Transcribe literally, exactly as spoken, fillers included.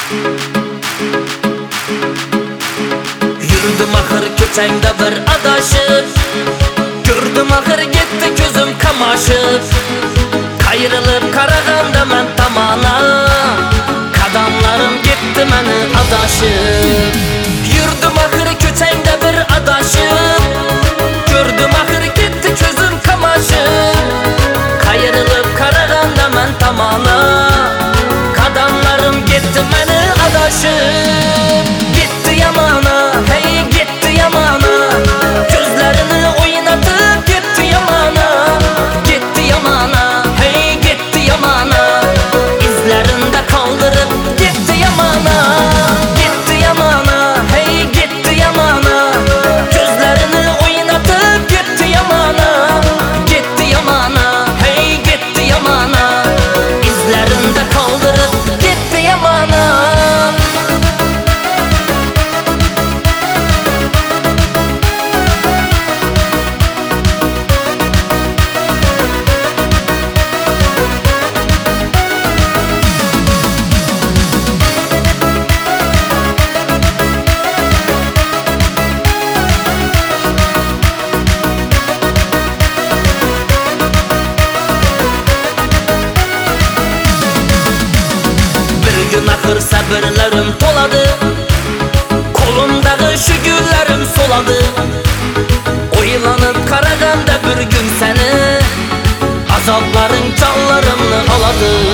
Yürüdüm ahır köçeğimde bir adaşıp, gördüm ahır gitti gözüm kamaşıp. Kayrılıp karaganda men tamana, kadamlarım gitti meni adaşıp. Yürüdüm ahır köçeğimde bir adaşıp, gördüm ahır gitti gözüm kamaşıp. Kayrılıp karaganda men tamana, kadamlarım gitti meni adaşıp. Gitti yamana, hey gitti yamana, gözlerini oynatıp gitti yamana. Gitti yamana, hey gitti yamana, izlerinde kaldırıp gitti yamana. Gitti yamana, hey gitti yamana, gözlerini oynatıp gitti yamana. Gitti yamana, hey gitti yamana, izlerinde kaldırıp gitti yamana. Ahır sabırlarım toladı, kolumdağı şu güllerim soladı. Oylanıp karaganda bir gün seni, azapların canlarımı aladı.